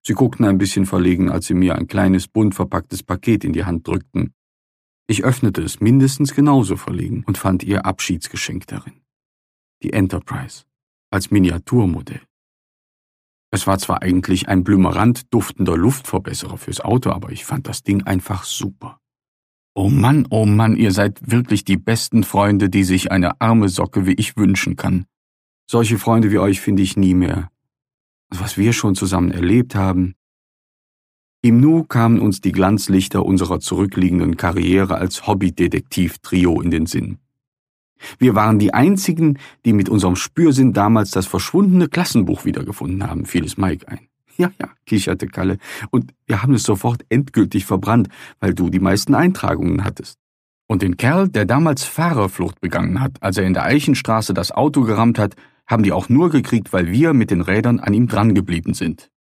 Sie guckten ein bisschen verlegen, als sie mir ein kleines, bunt verpacktes Paket in die Hand drückten. Ich öffnete es mindestens genauso verlegen und fand ihr Abschiedsgeschenk darin. Die Enterprise als Miniaturmodell. Es war zwar eigentlich ein blümerant duftender Luftverbesserer fürs Auto, aber ich fand das Ding einfach super. Oh Mann, ihr seid wirklich die besten Freunde, die sich eine arme Socke wie ich wünschen kann. Solche Freunde wie euch finde ich nie mehr. Was wir schon zusammen erlebt haben. Im Nu kamen uns die Glanzlichter unserer zurückliegenden Karriere als Hobbydetektiv-Trio in den Sinn. Wir waren die Einzigen, die mit unserem Spürsinn damals das verschwundene Klassenbuch wiedergefunden haben, fiel es Mike ein. Ja, kicherte Kalle, und wir haben es sofort endgültig verbrannt, weil du die meisten Eintragungen hattest. Und den Kerl, der damals Fahrerflucht begangen hat, als er in der Eichenstraße das Auto gerammt hat, haben die auch nur gekriegt, weil wir mit den Rädern an ihm dran geblieben sind.